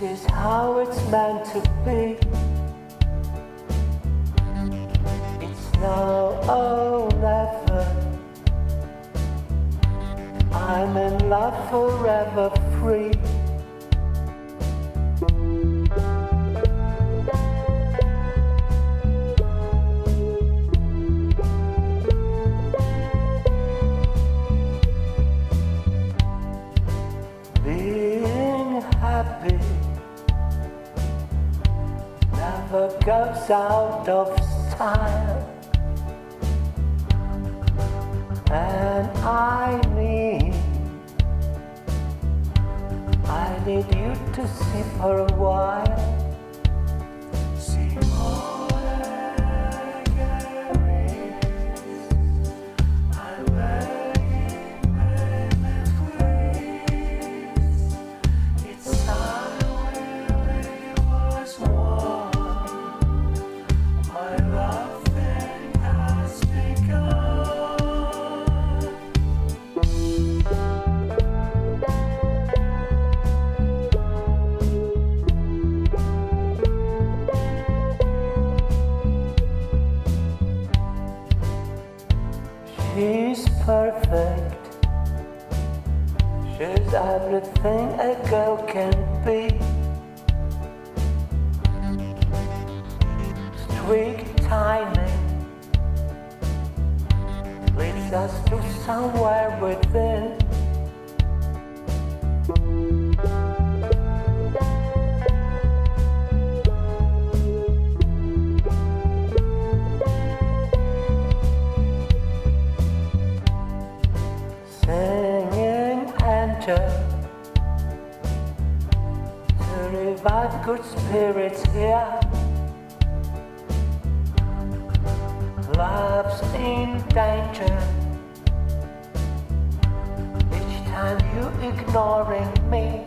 is how it's meant to be. It's now or never. I'm in love forever free. Being happy never goes out of style, and I need you to see for a while. See more than I can read. I'm begging, baby, please. It's time we really was one. My loving has begun. She's perfect. She's everything a girl can be. Strict timing leads us to somewhere within. Singing angel to revive good spirits here. Love's in danger each time you ignoring me.